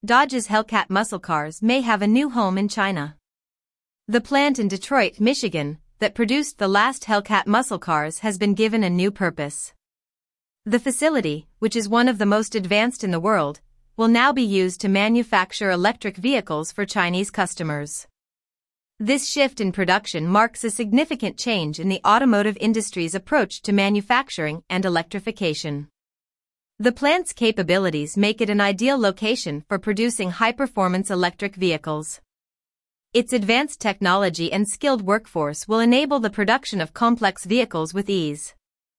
Dodge's Hellcat muscle cars may have a new home in China. The plant in Detroit, Michigan, that produced the last Hellcat muscle cars has been given a new purpose. The facility, which is one of the most advanced in the world, will now be used to manufacture electric vehicles for Chinese customers. This shift in production marks a significant change in the automotive industry's approach to manufacturing and electrification. The plant's capabilities make it an ideal location for producing high-performance electric vehicles. Its advanced technology and skilled workforce will enable the production of complex vehicles with ease.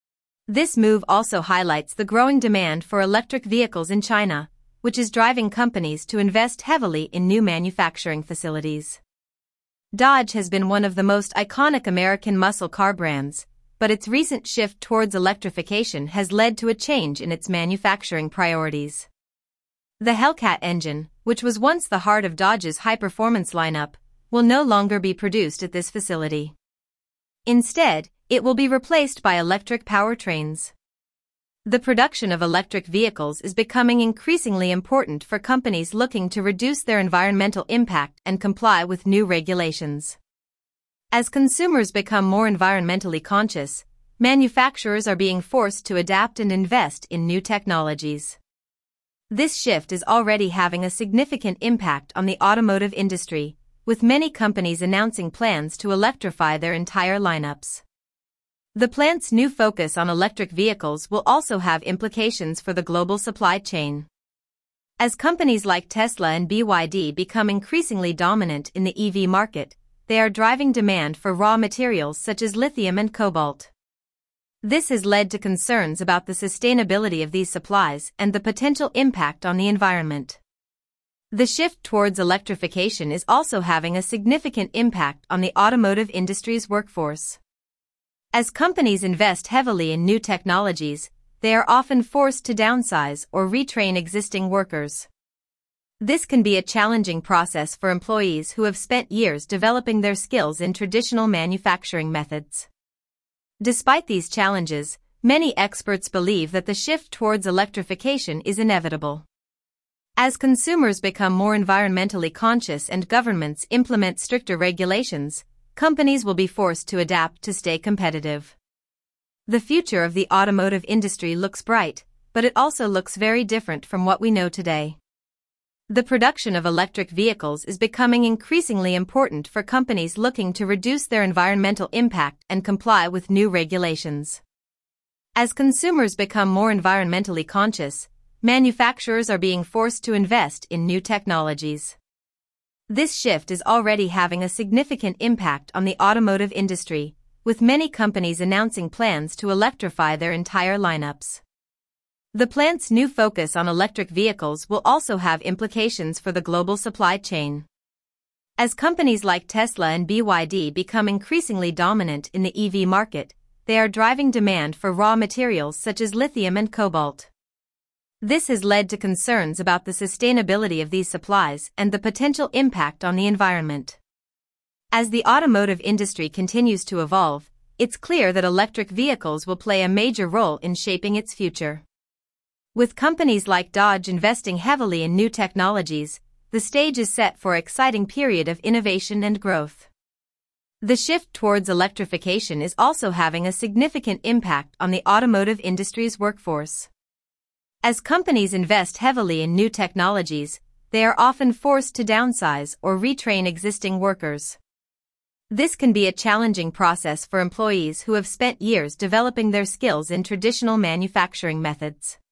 This move also highlights the growing demand for electric vehicles in China, which is driving companies to invest heavily in new manufacturing facilities. Dodge has been one of the most iconic American muscle car brands, but its recent shift towards electrification has led to a change in its manufacturing priorities. The Hellcat engine, which was once the heart of Dodge's high-performance lineup, will no longer be produced at this facility. Instead, it will be replaced by electric powertrains. The production of electric vehicles is becoming increasingly important for companies looking to reduce their environmental impact and comply with new regulations. As consumers become more environmentally conscious, manufacturers are being forced to adapt and invest in new technologies. This shift is already having a significant impact on the automotive industry, with many companies announcing plans to electrify their entire lineups. The plant's new focus on electric vehicles will also have implications for the global supply chain. As companies like Tesla and BYD become increasingly dominant in the EV market, they are driving demand for raw materials such as lithium and cobalt. This has led to concerns about the sustainability of these supplies and the potential impact on the environment. The shift towards electrification is also having a significant impact on the automotive industry's workforce. As companies invest heavily in new technologies, they are often forced to downsize or retrain existing workers. This can be a challenging process for employees who have spent years developing their skills in traditional manufacturing methods. Despite these challenges, many experts believe that the shift towards electrification is inevitable. As consumers become more environmentally conscious and governments implement stricter regulations, companies will be forced to adapt to stay competitive. The future of the automotive industry looks bright, but it also looks very different from what we know today. The production of electric vehicles is becoming increasingly important for companies looking to reduce their environmental impact and comply with new regulations. As consumers become more environmentally conscious, manufacturers are being forced to invest in new technologies. This shift is already having a significant impact on the automotive industry, with many companies announcing plans to electrify their entire lineups. The plant's new focus on electric vehicles will also have implications for the global supply chain. As companies like Tesla and BYD become increasingly dominant in the EV market, they are driving demand for raw materials such as lithium and cobalt. This has led to concerns about the sustainability of these supplies and the potential impact on the environment. As the automotive industry continues to evolve, it's clear that electric vehicles will play a major role in shaping its future. With companies like Dodge investing heavily in new technologies, the stage is set for an exciting period of innovation and growth. The shift towards electrification is also having a significant impact on the automotive industry's workforce. As companies invest heavily in new technologies, they are often forced to downsize or retrain existing workers. This can be a challenging process for employees who have spent years developing their skills in traditional manufacturing methods.